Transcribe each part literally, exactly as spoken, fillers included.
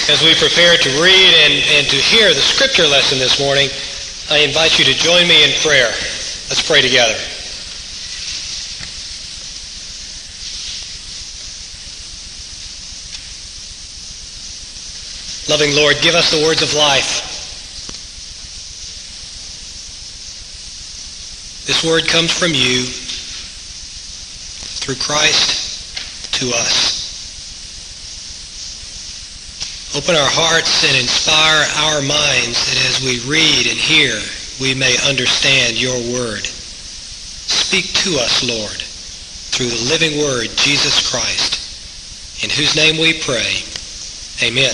As we prepare to read and, and to hear the scripture lesson this morning, I invite you to join me in prayer. Let's pray together. Loving Lord, give us the words of life. This word comes from you through Christ to us. Open our hearts and inspire our minds that as we read and hear, we may understand your word. Speak to us, Lord, through the living word, Jesus Christ, in whose name we pray. Amen.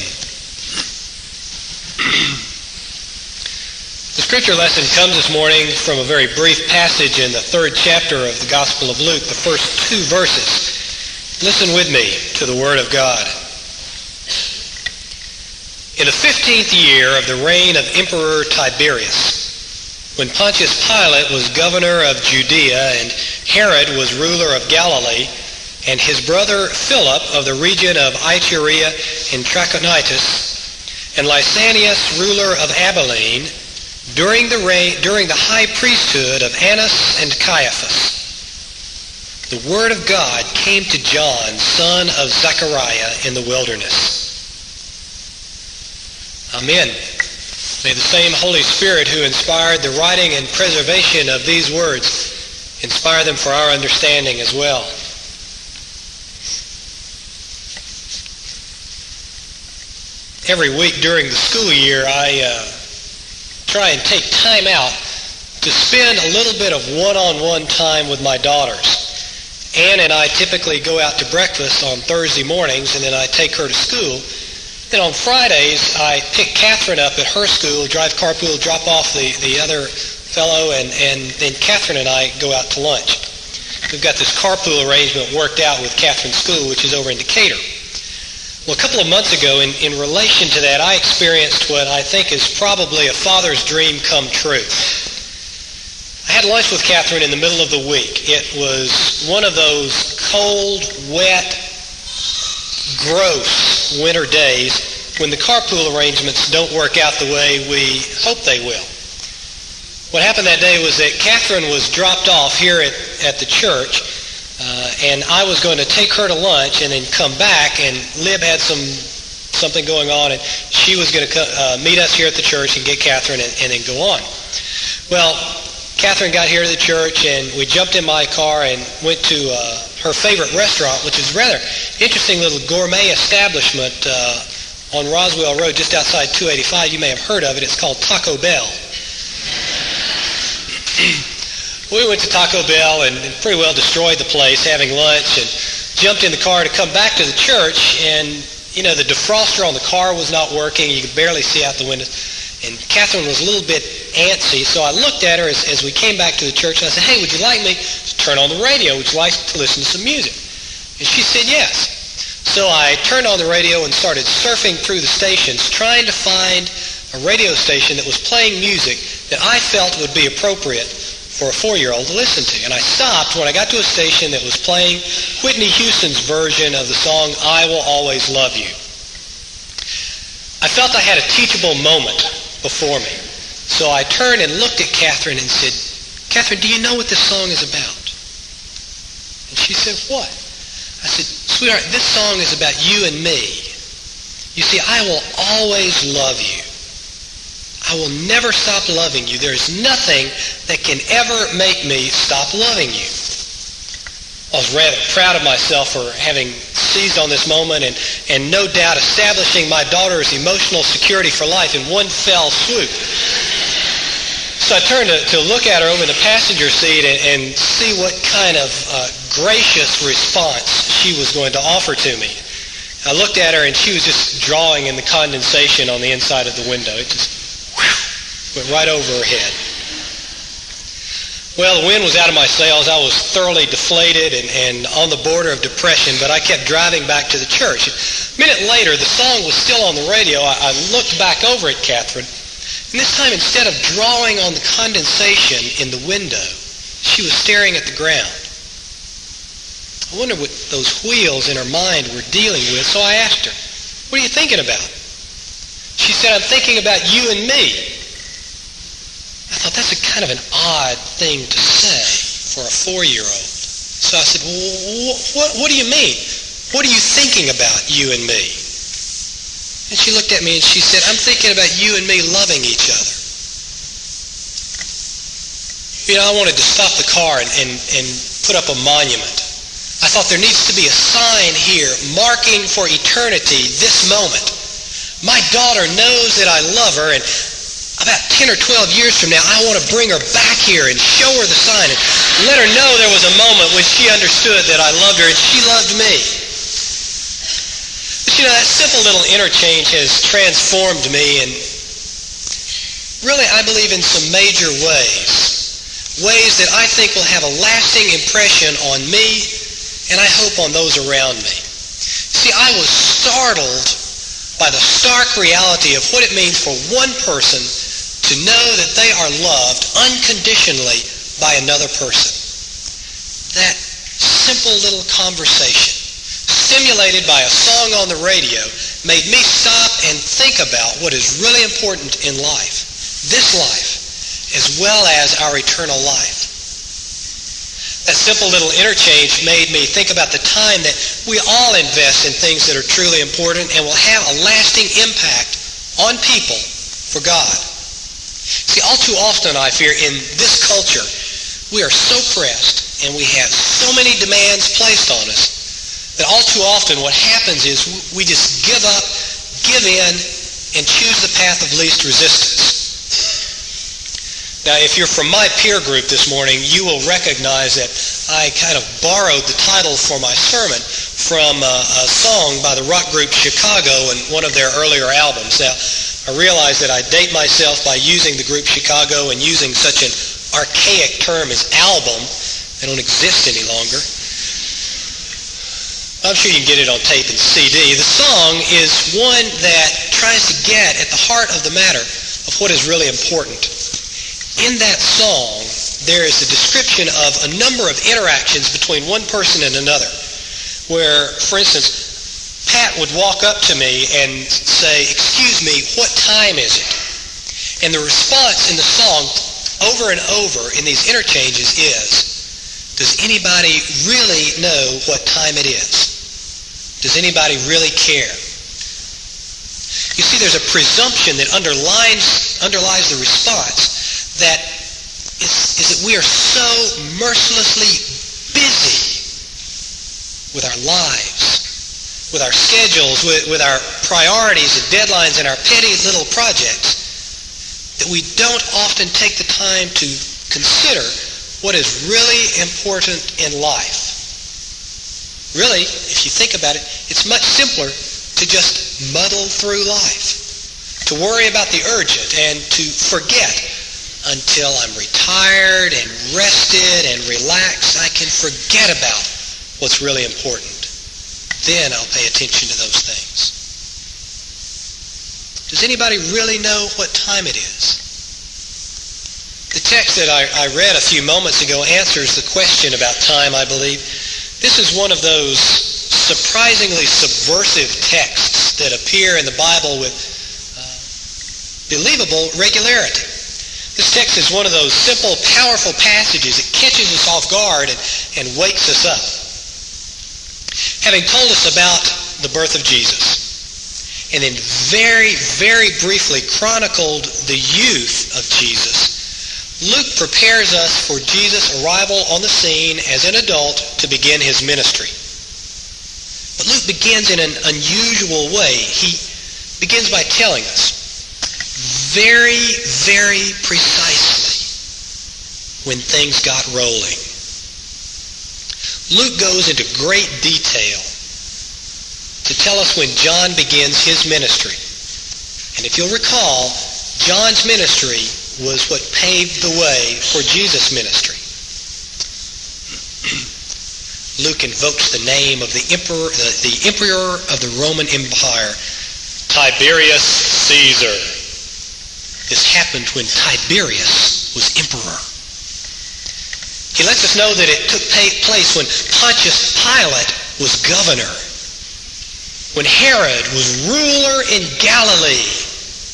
The scripture lesson comes this morning from a very brief passage in the third chapter of the Gospel of Luke, the first two verses. Listen with me to the word of God. In the fifteenth year of the reign of Emperor Tiberius, when Pontius Pilate was governor of Judea and Herod was ruler of Galilee, and his brother Philip of the region of Iturea and Trachonitis, and Lysanias ruler of Abilene, during the reign, during the high priesthood of Annas and Caiaphas, the word of God came to John, son of Zechariah, in the wilderness. Amen. May the same Holy Spirit who inspired the writing and preservation of these words inspire them for our understanding as well. Every week during the school year, I uh, try and take time out to spend a little bit of one-on-one time with my daughters. Ann and I typically go out to breakfast on Thursday mornings, and then I take her to school. Then on Fridays, I pick Catherine up at her school, drive carpool, drop off the, the other fellow, and, and then Catherine and I go out to lunch. We've got this carpool arrangement worked out with Catherine's school, which is over in Decatur. Well, a couple of months ago, in, in relation to that, I experienced what I think is probably a father's dream come true. I had lunch with Catherine in the middle of the week. It was one of those cold, wet, gross winter days when the carpool arrangements don't work out the way we hope they will. What happened that day was that Catherine was dropped off here at, at the church, uh, and I was going to take her to lunch and then come back, and Lib had some something going on, and she was going to uh, meet us here at the church and get Catherine and, and then go on. Well, Catherine got here to the church, and we jumped in my car and went to uh, her favorite restaurant, which is a rather interesting little gourmet establishment uh, on Roswell Road, just outside two eighty-five. You may have heard of it. It's called Taco Bell. We went to Taco Bell and pretty well destroyed the place, having lunch, and jumped in the car to come back to the church, and, you know, the defroster on the car was not working. You could barely see out the windows. And Catherine was a little bit antsy, so I looked at her as, as we came back to the church, and I said, "Hey, would you like me to turn on the radio? Would you like to listen to some music?" And she said yes. So I turned on the radio and started surfing through the stations, trying to find a radio station that was playing music that I felt would be appropriate for a four-year-old to listen to. And I stopped when I got to a station that was playing Whitney Houston's version of the song, "I Will Always Love You." I felt I had a teachable moment before me. So I turned and looked at Catherine and said, "Catherine, do you know what this song is about?" And she said, "What?" I said, "Sweetheart, this song is about you and me. You see, I will always love you. I will never stop loving you. There is nothing that can ever make me stop loving you." I was rather proud of myself for having seized on this moment and, and no doubt establishing my daughter's emotional security for life in one fell swoop. So I turned to, to look at her over in the passenger seat and, and see what kind of uh, gracious response she was going to offer to me. I looked at her and she was just drawing in the condensation on the inside of the window. It just whew, went right over her head. Well, the wind was out of my sails. I was thoroughly deflated and, and on the border of depression, but I kept driving back to the church. A minute later, the song was still on the radio. I, I looked back over at Catherine, and this time, instead of drawing on the condensation in the window, she was staring at the ground. I wondered what those wheels in her mind were dealing with, so I asked her, "What are you thinking about?" She said, I'm thinking about you and me. I thought that's a kind of an odd thing to say for a four-year-old. So I said, well, what, what do you mean? What are you thinking about, you and me? And she looked at me and she said, I'm thinking about you and me loving each other. You know, I wanted to stop the car and, and, and put up a monument. I thought there needs to be a sign here marking for eternity this moment. My daughter knows that I love her, and about ten or twelve years from now, I want to bring her back here and show her the sign and let her know there was a moment when she understood that I loved her and she loved me. But you know, that simple little interchange has transformed me, and really I believe in some major ways. Ways that I think will have a lasting impression on me, and I hope on those around me. See, I was startled by the stark reality of what it means for one person to know that they are loved unconditionally by another person. That simple little conversation, stimulated by a song on the radio, made me stop and think about what is really important in life, this life, as well as our eternal life. That simple little interchange made me think about the time that we all invest in things that are truly important and will have a lasting impact on people for God. See, all too often, I fear, in this culture, we are so pressed and we have so many demands placed on us that all too often what happens is we just give up, give in, and choose the path of least resistance. Now, if you're from my peer group this morning, you will recognize that I kind of borrowed the title for my sermon from a, a song by the rock group Chicago in one of their earlier albums. Now, I realize that I date myself by using the group Chicago and using such an archaic term as album. They don't exist any longer. I'm sure you can get it on tape and C D. The song is one that tries to get at the heart of the matter of what is really important. In that song, there is a description of a number of interactions between one person and another, where, for instance, Pat would walk up to me and say, "Excuse me, what time is it?" And the response in the song over and over in these interchanges is, does anybody really know what time it is? Does anybody really care? You see, there's a presumption that underlines, underlies the response that is, is that we are so mercilessly busy with our lives, with our schedules, with, with our priorities and deadlines and our petty little projects, that we don't often take the time to consider what is really important in life. Really, if you think about it, it's much simpler to just muddle through life, to worry about the urgent and to forget. Until I'm retired and rested and relaxed, I can forget about what's really important. Then I'll pay attention to those things. Does anybody really know what time it is? The text that I, I read a few moments ago answers the question about time, I believe. This is one of those surprisingly subversive texts that appear in the Bible with uh, believable regularity. This text is one of those simple, powerful passages that catches us off guard and, and wakes us up. Having told us about the birth of Jesus, and then very, very briefly chronicled the youth of Jesus, Luke prepares us for Jesus' arrival on the scene as an adult to begin his ministry. But Luke begins in an unusual way. He begins by telling us very, very precisely when things got rolling. Luke goes into great detail to tell us when John begins his ministry. And if you'll recall, John's ministry was what paved the way for Jesus' ministry. Luke invokes the name of the emperor, the, the emperor of the Roman Empire, Tiberius Caesar. This happened when Tiberius was emperor. He lets us know that it took place when Pontius Pilate was governor, when Herod was ruler in Galilee,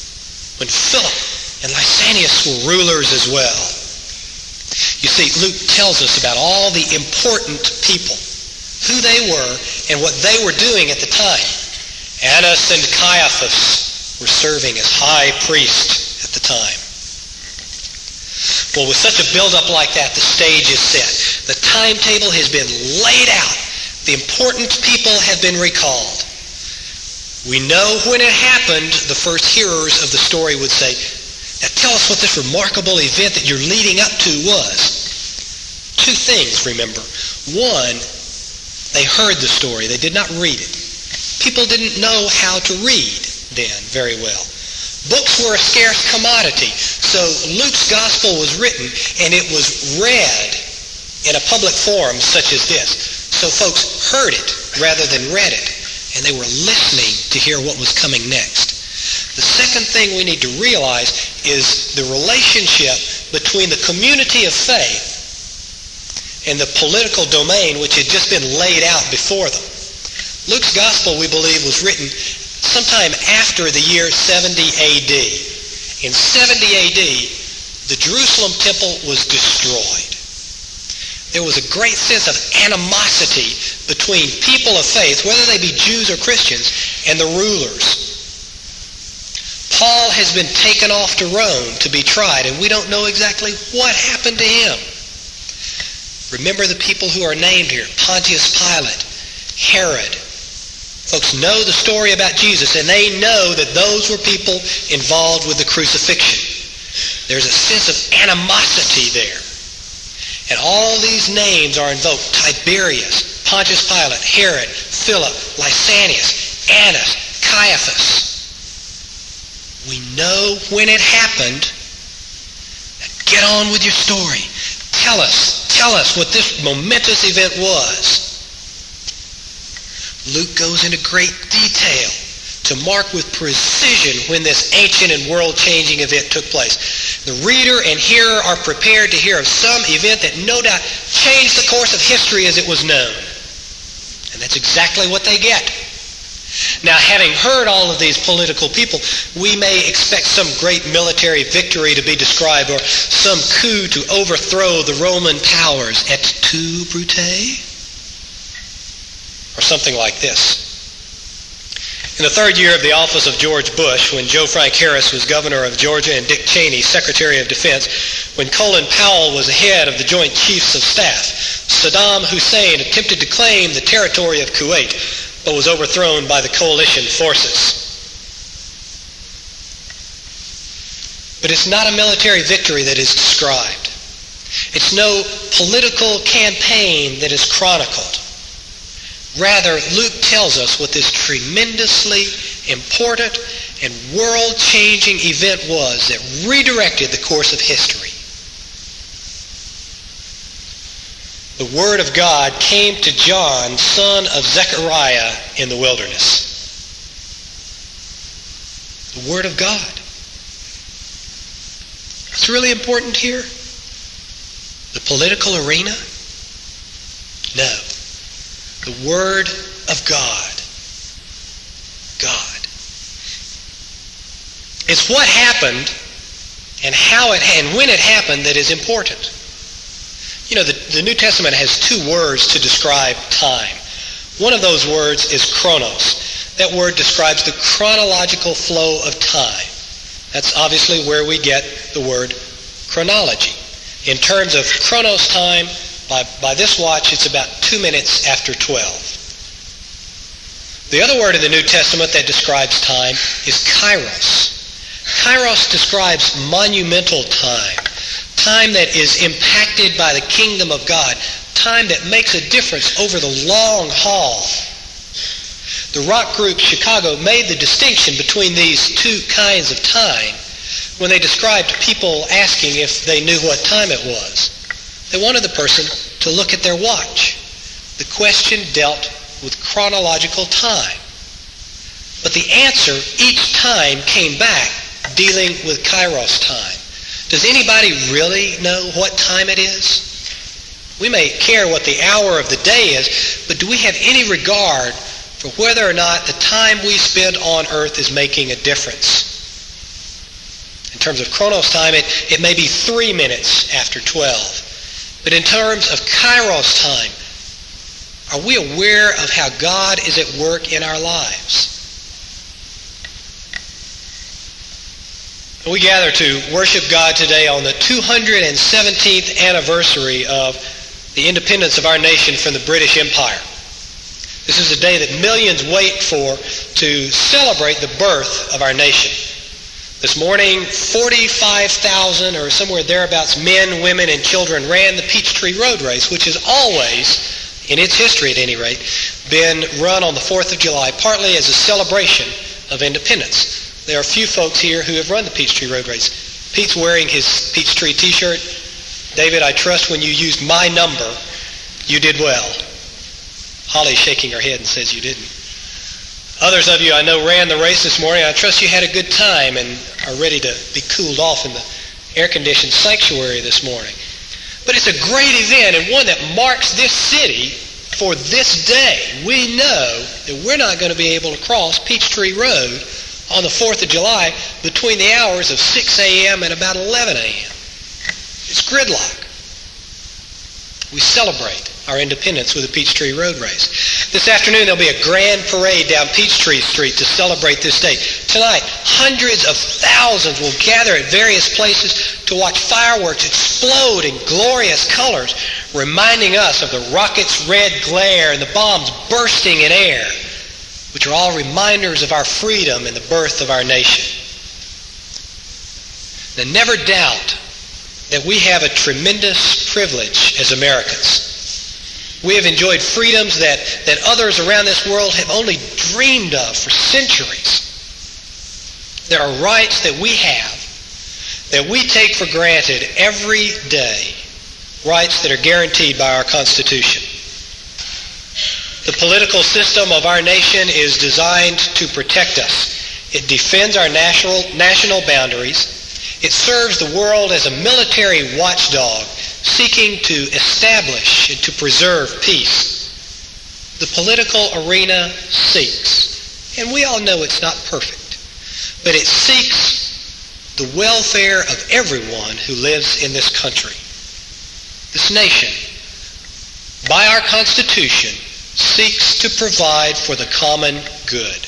when Philip and Lysanias were rulers as well. You see, Luke tells us about all the important people, who they were, and what they were doing at the time. Annas and Caiaphas were serving as high priest at the time. Well, with such a build-up like that, the stage is set. The timetable has been laid out. The important people have been recalled. We know when it happened, the first hearers of the story would say, now tell us what this remarkable event that you're leading up to was. Two things, remember. One, they heard the story. They did not read it. People didn't know how to read then very well. Books were a scarce commodity, so Luke's gospel was written and it was read in a public forum such as this. So folks heard it rather than read it, and they were listening to hear what was coming next. The second thing we need to realize is the relationship between the community of faith and the political domain which had just been laid out before them. Luke's gospel, we believe, was written sometime after the year seventy A D. In seventy A D, the Jerusalem temple was destroyed. There was a great sense of animosity between people of faith, whether they be Jews or Christians, and the rulers. Paul has been taken off to Rome to be tried, and we don't know exactly what happened to him. Remember the people who are named here: Pontius Pilate, Herod. Folks know the story about Jesus, and they know that those were people involved with the crucifixion. There's a sense of animosity there. And all these names are invoked: Tiberius, Pontius Pilate, Herod, Philip, Lysanias, Annas, Caiaphas. We know when it happened. Now get on with your story. Tell us, tell us what this momentous event was. Luke goes into great detail to mark with precision when this ancient and world-changing event took place. The reader and hearer are prepared to hear of some event that no doubt changed the course of history as it was known. And that's exactly what they get. Now, having heard all of these political people, we may expect some great military victory to be described, or some coup to overthrow the Roman powers, et tu, Brute? Or something like this. In the third year of the office of George Bush, when Joe Frank Harris was governor of Georgia and Dick Cheney Secretary of Defense, when Colin Powell was head of the Joint Chiefs of Staff, Saddam Hussein attempted to claim the territory of Kuwait, but was overthrown by the coalition forces. But it's not a military victory that is described. It's no political campaign that is chronicled. Rather, Luke tells us what this tremendously important and world-changing event was that redirected the course of history. The Word of God came to John, son of Zechariah, in the wilderness. The Word of God. What's really important here? The political arena? No. The Word of God. God. It's what happened and how it and when it happened that is important. You know, the, the New Testament has two words to describe time. One of those words is chronos. That word describes the chronological flow of time. That's obviously where we get the word chronology. In terms of chronos time, by, by this watch, it's about two minutes after twelve. The other word in the New Testament that describes time is kairos. Kairos describes monumental time. Time that is impacted by the kingdom of God. Time that makes a difference over the long haul. The rock group Chicago made the distinction between these two kinds of time when they described people asking if they knew what time it was. They wanted the person to look at their watch. The question dealt with chronological time. But the answer each time came back dealing with kairos time. Does anybody really know what time it is? We may care what the hour of the day is, but do we have any regard for whether or not the time we spend on earth is making a difference? In terms of chronos time, it, it may be three minutes after twelve. But in terms of kairos time, are we aware of how God is at work in our lives? We gather to worship God today on the two hundred seventeenth anniversary of the independence of our nation from the British Empire. This is a day that millions wait for to celebrate the birth of our nation. This morning, forty-five thousand or somewhere thereabouts men, women, and children ran the Peachtree Road Race, which has always, in its history at any rate, been run on the fourth of July, partly as a celebration of independence. There are a few folks here who have run the Peachtree Road Race. Pete's wearing his Peachtree t-shirt. David, I trust when you used my number, you did well. Holly's shaking her head and says you didn't. Others of you I know ran the race this morning. I trust you had a good time and are ready to be cooled off in the air-conditioned sanctuary this morning. But it's a great event and one that marks this city for this day. We know that we're not going to be able to cross Peachtree Road on the fourth of July between the hours of six a.m. and about eleven a.m. It's gridlock. We celebrate our independence with the Peachtree Road Race. This afternoon there'll be a grand parade down Peachtree Street to celebrate this day. Tonight, hundreds of thousands will gather at various places to watch fireworks explode in glorious colors, reminding us of the rocket's red glare and the bombs bursting in air, which are all reminders of our freedom and the birth of our nation. Now, never doubt that we have a tremendous privilege as Americans. We have enjoyed freedoms that, that others around this world have only dreamed of for centuries. There are rights that we have that we take for granted every day, rights that are guaranteed by our Constitution. The political system of our nation is designed to protect us. It defends our national, national boundaries. It serves the world as a military watchdog, seeking to establish and to preserve peace. The political arena seeks, and we all know it's not perfect, but it seeks the welfare of everyone who lives in this country. This nation, by our Constitution, seeks to provide for the common good.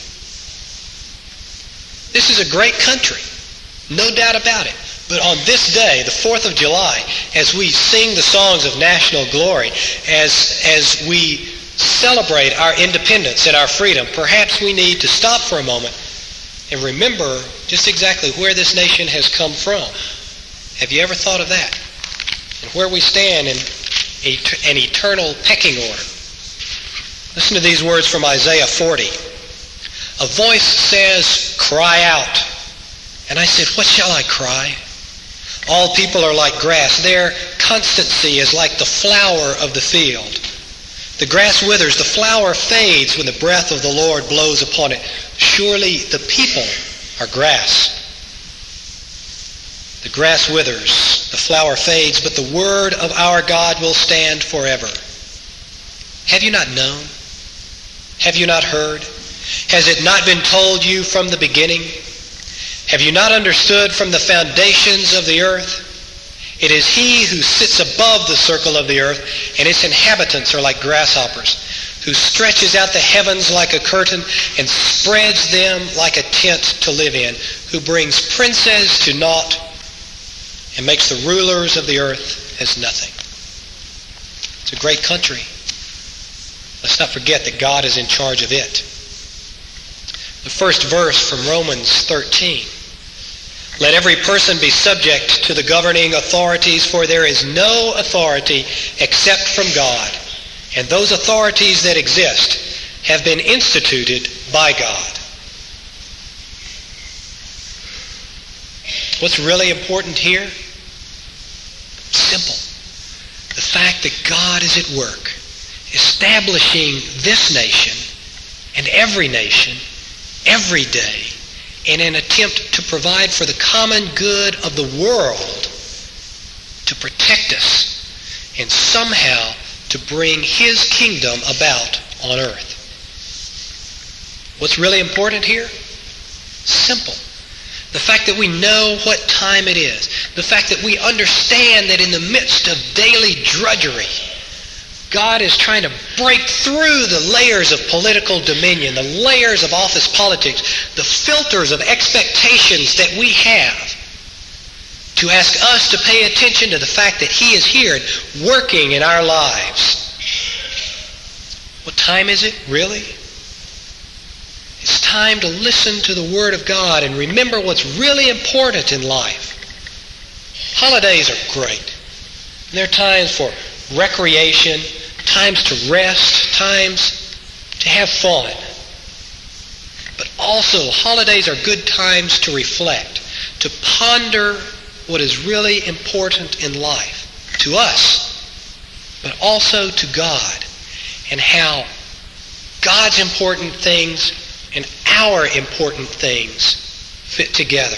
This is a great country, no doubt about it. But on this day, the fourth of July, as we sing the songs of national glory, as, as we celebrate our independence and our freedom, perhaps we need to stop for a moment and remember just exactly where this nation has come from. Have you ever thought of that? And where we stand in a, an eternal pecking order. Listen to these words from Isaiah forty. A voice says, "Cry out." And I said, "What shall I cry? All people are like grass. Their constancy is like the flower of the field. The grass withers, the flower fades when the breath of the Lord blows upon it. Surely the people are grass. The grass withers, the flower fades, but the word of our God will stand forever. Have you not known? Have you not heard? Has it not been told you from the beginning? Have you not understood from the foundations of the earth? It is he who sits above the circle of the earth, and its inhabitants are like grasshoppers, who stretches out the heavens like a curtain and spreads them like a tent to live in, who brings princes to naught and makes the rulers of the earth as nothing. It's a great country. Let's not forget that God is in charge of it. The first verse from Romans thirteen. Let every person be subject to the governing authorities, for there is no authority except from God, and those authorities that exist have been instituted by God. What's really important here? Simple. The fact that God is at work, establishing this nation and every nation, every day, in an attempt to provide for the common good of the world, to protect us, and somehow to bring his kingdom about on earth. What's really important here? Simple. The fact that we know what time it is. The fact that we understand that in the midst of daily drudgery, God is trying to break through the layers of political dominion, the layers of office politics, the filters of expectations that we have, to ask us to pay attention to the fact that He is here and working in our lives. What time is it, really? It's time to listen to the Word of God and remember what's really important in life. Holidays are great. And they're times for recreation, times to rest, times to have fun. But also, holidays are good times to reflect, to ponder what is really important in life, to us, but also to God, and how God's important things and our important things fit together.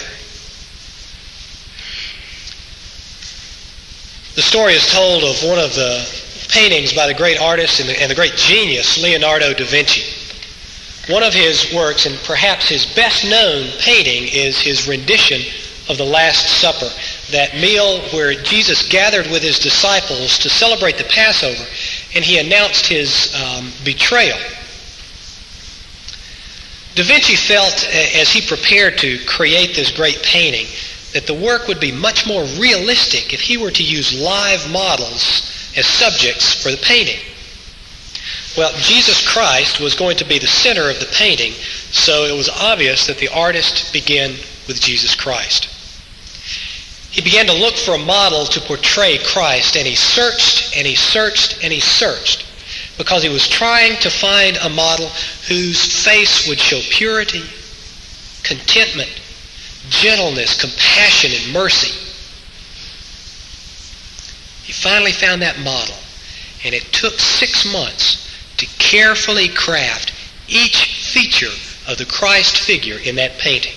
The story is told of one of the paintings by the great artist and the, and the great genius, Leonardo da Vinci. One of his works, and perhaps his best-known painting, is his rendition of the Last Supper, that meal where Jesus gathered with his disciples to celebrate the Passover, and he announced his um, betrayal. Da Vinci felt, as he prepared to create this great painting, that the work would be much more realistic if he were to use live models as subjects for the painting. Well, Jesus Christ was going to be the center of the painting, so it was obvious that the artist began with Jesus Christ. He began to look for a model to portray Christ, and he searched and he searched and he searched, because he was trying to find a model whose face would show purity, contentment, gentleness, compassion, and mercy. He finally found that model, and it took six months to carefully craft each feature of the Christ figure in that painting.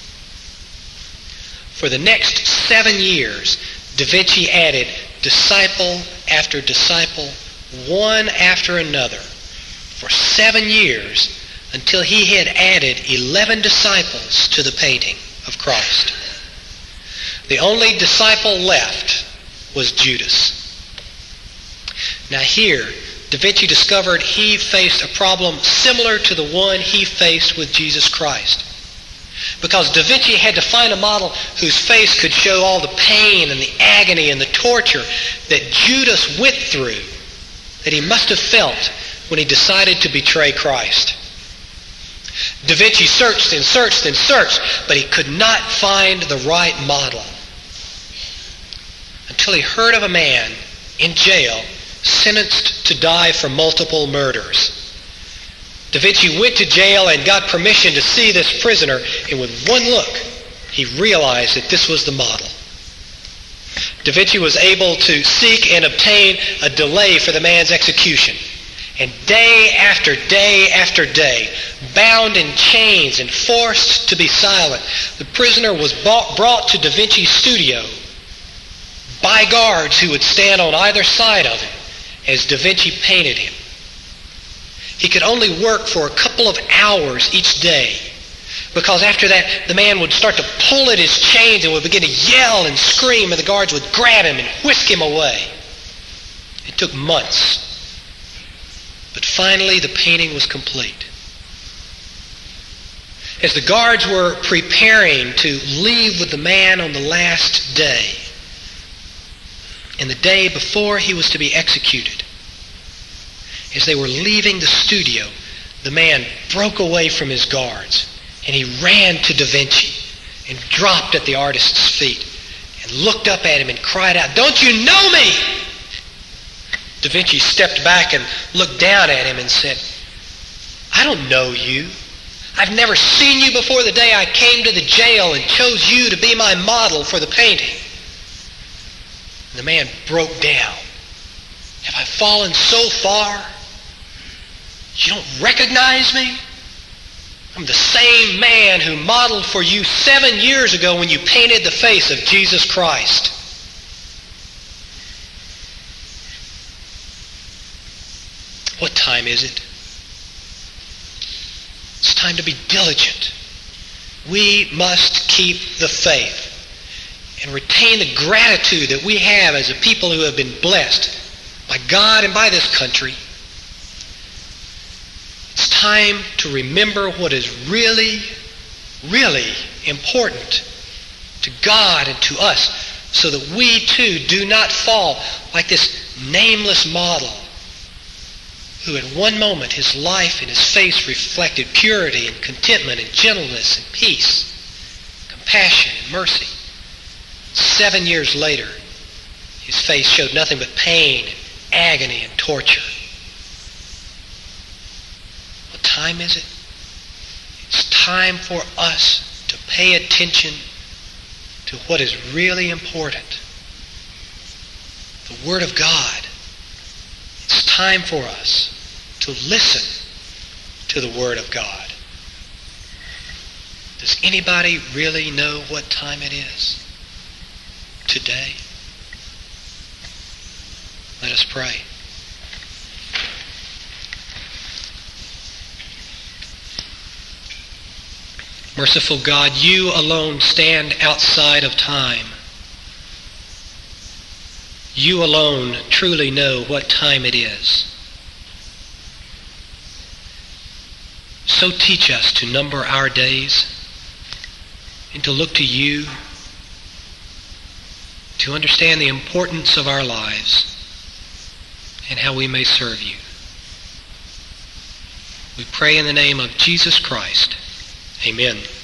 For the next seven years, Da Vinci added disciple after disciple, one after another, for seven years, until he had added eleven disciples to the painting of Christ. The only disciple left was Judas. Now here, Da Vinci discovered he faced a problem similar to the one he faced with Jesus Christ. Because Da Vinci had to find a model whose face could show all the pain and the agony and the torture that Judas went through, that he must have felt when he decided to betray Christ. Da Vinci searched and searched and searched, but he could not find the right model, until he heard of a man in jail sentenced to die for multiple murders. Da Vinci went to jail and got permission to see this prisoner, and with one look, he realized that this was the model. Da Vinci was able to seek and obtain a delay for the man's execution. And day after day after day, bound in chains and forced to be silent, the prisoner was brought to Da Vinci's studio by guards who would stand on either side of him as Da Vinci painted him. He could only work for a couple of hours each day, because after that the man would start to pull at his chains and would begin to yell and scream, and the guards would grab him and whisk him away. It took months. But finally the painting was complete. As the guards were preparing to leave with the man on the last day, and the day before he was to be executed, as they were leaving the studio, the man broke away from his guards, and he ran to Da Vinci and dropped at the artist's feet and looked up at him and cried out, "Don't you know me?" Da Vinci stepped back and looked down at him and said, "I don't know you. I've never seen you before the day I came to the jail and chose you to be my model for the painting." And the man broke down. "Have I fallen so far? You don't recognize me? I'm the same man who modeled for you seven years ago when you painted the face of Jesus Christ." What time is it? It's time to be diligent. We must keep the faith and retain the gratitude that we have as a people who have been blessed by God and by this country. It's time to remember what is really, really important to God and to us, so that we too do not fall like this nameless model who at one moment his life and his face reflected purity and contentment and gentleness and peace, compassion and mercy. Seven years later, his face showed nothing but pain and agony and torture. What time is it? It's time for us to pay attention to what is really important. The Word of God. It's time for us to listen to the Word of God. Does anybody really know what time it is today? Let us pray. Merciful God, you alone stand outside of time. You alone truly know what time it is. So teach us to number our days and to look to you, to understand the importance of our lives and how we may serve you. We pray in the name of Jesus Christ. Amen.